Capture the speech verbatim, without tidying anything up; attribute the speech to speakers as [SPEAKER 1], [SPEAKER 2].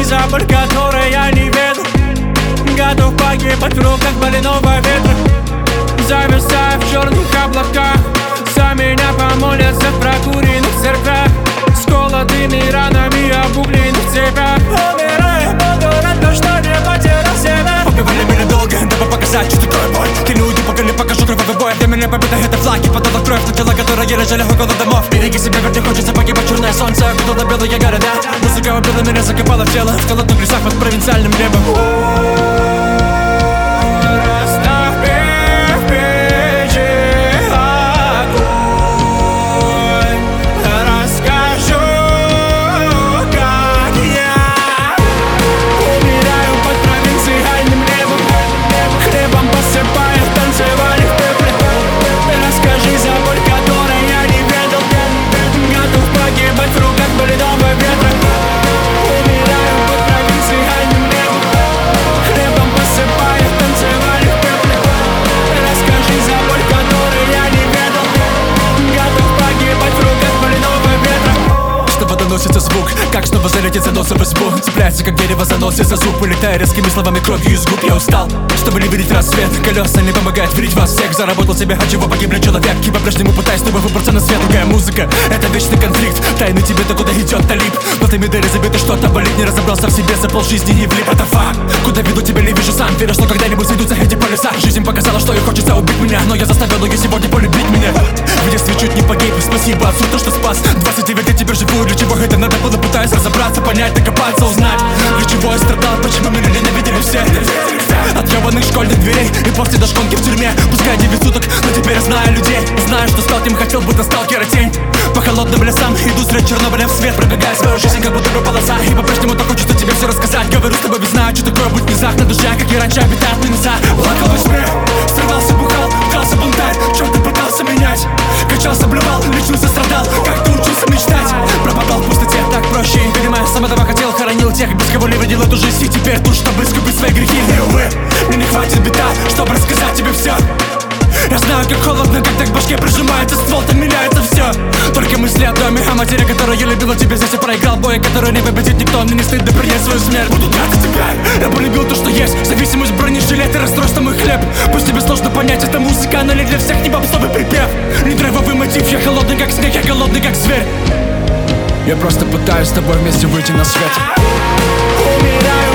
[SPEAKER 1] за боль, которой я не веду. Готов погибать в руках больного ветра. Зависая в черных облаках, за меня помолятся в прокуренных церквях, с холодными ранами, обугленных цепях. Умирая, буду рад, то, что не потерял себя.
[SPEAKER 2] Убивали меня долго, дабы показать, что такое боль. Ты не уйди, пока не покажу кровавый бой. Для меня победа — это флаги, потом кровь на тела, которые лежали около домов. Береги себя, ведь не хочется погибать. Черное солнце окутало белые города. Музыка убила меня, закопала в тело в холодных лесах под провинциальным небом. Доносится звук, как снова залетит за носом в избу. Цепляется, как дерево заносит за зуб. Улетая резкими словами, кровью из губ. Я устал, чтобы не видеть рассвет. Колеса не помогают верить вас всех. Заработал себе, от чего погибли человек. И по-прежнему пытаюсь снова выбраться на свет. Другая музыка, это вечный конфликт. Тайны тебе, то куда идет талиб. В этой медали забито что-то болит. Не разобрался в себе, за полжизни не влип. Это факт, куда веду тебя, не вижу сам. Верю, что когда-нибудь сойдутся эти полюса. Жизнь показала, что ей хочется убить меня, но я заставил ее сегодня полюбить меня. В детстве чуть не погиб, спасибо отцу, то, что спас. двадцать девять лет теперь живу, для чего это надо было, пытаюсь разобраться, понять, докопаться, узнать, для чего я страдал, почему меня ненавидели все. От ебаных школьных дверей и после дошконки в тюрьме. Пускай девять суток, но теперь я знаю людей. Знаю, что стал кем хотел, будто сталкера тень. По холодным лесам иду средь Чернобыля в свет. Пробегая свою жизнь, как будто бы полоса. И по-прежнему так хочется тебе все рассказать. Говорю с тобой, ведь знаю, что такое быть низах. На душе, как и раньше, обитают минуса. Плакал во сне, срывался, бухал, крался бунтарь. Чем ты пытался менять? Качался, блювал, лечился, страдал. Как ты учился мечтать? Пропадал в пустоте, так проще. Понимаю, сам этого хотел, хоронил тех, без кого не видел эту жизнь. И теперь тут, чтобы искупить свои грехи. И увы, мне не хватит бита, чтобы рассказать тебе все. Я знаю, как холодно, когда к башке прижимается ствол, там меняется все. Только мысли о доме, о матери, которая любила тебя. Здесь я проиграл бой, который не победит никто. Мне не стыдно принять свою смерть. Буду тратить тебя, я полюбил то, что есть. Зависимость, бронежилет и расстройство мой хлеб. Пусть тебе сложно понять, это музыка, но не для всех, не бобсловый припев. Не драйвовый мотив, я холодный как снег, я голодный как зверь. Я просто пытаюсь с тобой вместе выйти на свет.
[SPEAKER 1] Умираю.